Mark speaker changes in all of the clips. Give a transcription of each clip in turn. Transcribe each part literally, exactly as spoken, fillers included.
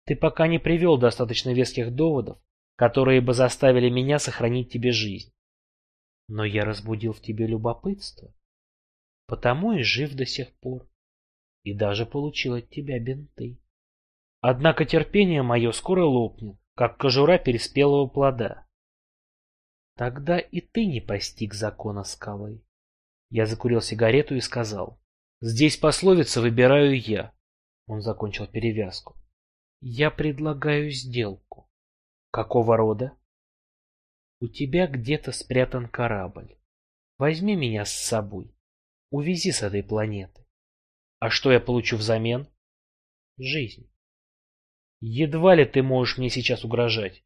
Speaker 1: Ты пока не привел достаточно веских доводов, которые бы заставили меня сохранить тебе жизнь. Но я разбудил в тебе любопытство, потому и жив до сих пор, и даже получил от тебя бинты. Однако терпение мое скоро лопнет, как кожура переспелого плода. Тогда и ты не постиг закона скалы. Я закурил сигарету и сказал: здесь пословица «выбираю я». Он закончил перевязку. Я предлагаю сделку. Какого рода? У тебя где-то спрятан корабль. Возьми меня с собой. Увези с этой планеты. А что я получу взамен? Жизнь. Едва ли ты можешь мне сейчас угрожать.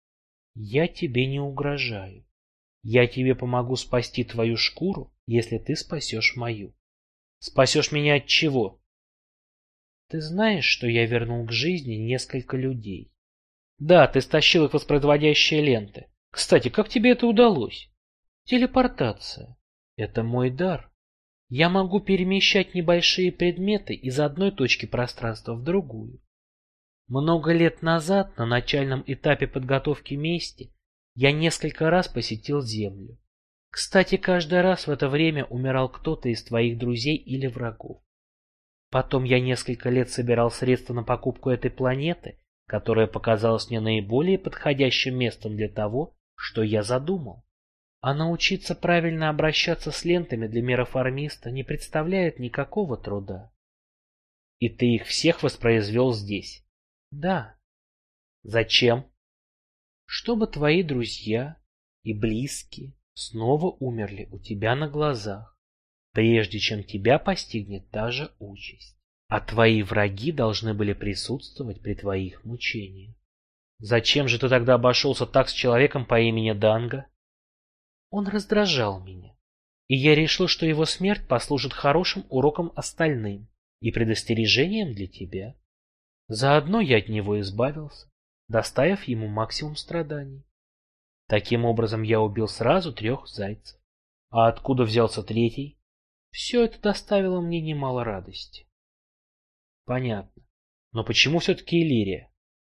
Speaker 1: Я тебе не угрожаю. Я тебе помогу спасти твою шкуру, если ты спасешь мою. Спасешь меня от чего? Ты знаешь, что я вернул к жизни несколько людей? Да, ты стащил их воспроизводящие ленты. Кстати, как тебе это удалось? Телепортация. Это мой дар. Я могу перемещать небольшие предметы из одной точки пространства в другую. Много лет назад, на начальном этапе подготовки мести, я несколько раз посетил Землю. Кстати, каждый раз в это время умирал кто-то из твоих друзей или врагов. Потом я несколько лет собирал средства на покупку этой планеты, которая показалась мне наиболее подходящим местом для того, что я задумал. А научиться правильно обращаться с лентами для мироформиста не представляет никакого труда. И ты их всех воспроизвел здесь? Да. Зачем? Чтобы твои друзья и близкие снова умерли у тебя на глазах, прежде чем тебя постигнет та же участь. А твои враги должны были присутствовать при твоих мучениях. Зачем же ты тогда обошелся так с человеком по имени Данго? Он раздражал меня, и я решил, что его смерть послужит хорошим уроком остальным и предостережением для тебя. Заодно я от него избавился, доставив ему максимум страданий. Таким образом я убил сразу трех зайцев. А откуда взялся третий? Все это доставило мне немало радости. Понятно. Но почему все-таки Иллирия?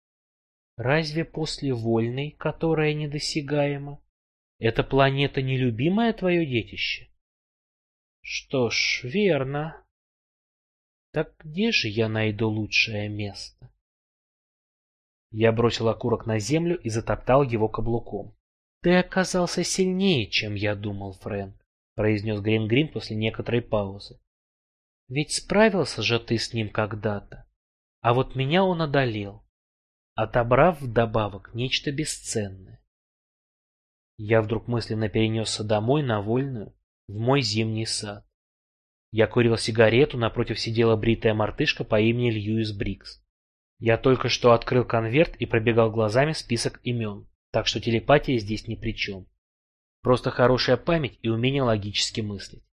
Speaker 1: Разве после Вольной, которая недосягаема, эта планета нелюбимое твое детище? Что ж, верно. Так где же я найду лучшее место? Я бросил окурок на землю и затоптал его каблуком. Ты оказался сильнее, чем я думал, Фрэнк, произнес Грин-Грин после некоторой паузы. Ведь справился же ты с ним когда-то, а вот меня он одолел, отобрав вдобавок нечто бесценное. Я вдруг мысленно перенесся домой на Вольную, в мой зимний сад. Я курил сигарету, напротив сидела бритая мартышка по имени Льюис Брикс. Я только что открыл конверт и пробегал глазами список имен, так что телепатия здесь ни при чем. Просто хорошая память и умение логически мыслить.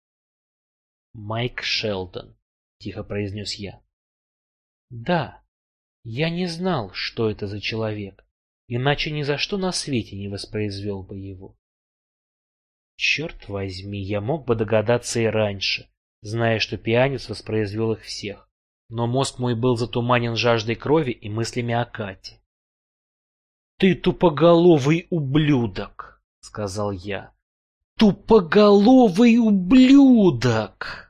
Speaker 1: «Майк Шелдон», — тихо произнес я. «Да, я не знал, что это за человек, иначе ни за что на свете не воспроизвел бы его. Черт возьми, я мог бы догадаться и раньше, зная, что пианец воспроизвел их всех, но мозг мой был затуманен жаждой крови и мыслями о Кате. «Ты тупоголовый ублюдок», — сказал я. «Тупоголовый ублюдок!»